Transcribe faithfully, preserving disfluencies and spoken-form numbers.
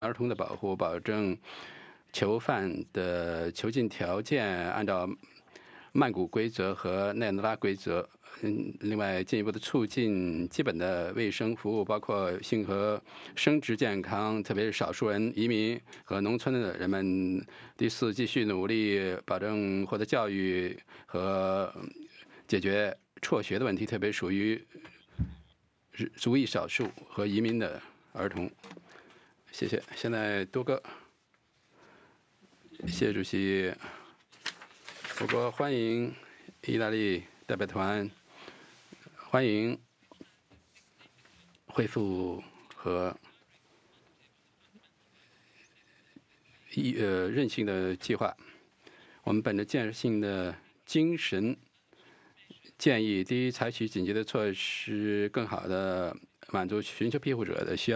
儿童的保护，保证囚犯的囚禁条件按照曼谷规则和奈德拉规则。嗯，另外进一步的促进基本的卫生服务，包括性和生殖健康，特别是少数人、移民和农村的人们。第四，继续努力保证获得教育和解决辍学的问题，特别属于族裔少数和移民的儿童。谢谢。现在多哥，谢谢主席。我国欢迎意大利代表团，欢迎恢复和一呃韧性的计划。我们本着建设性的精神，建议第一，采取紧急的措施，更好的满足寻求庇护者的需要。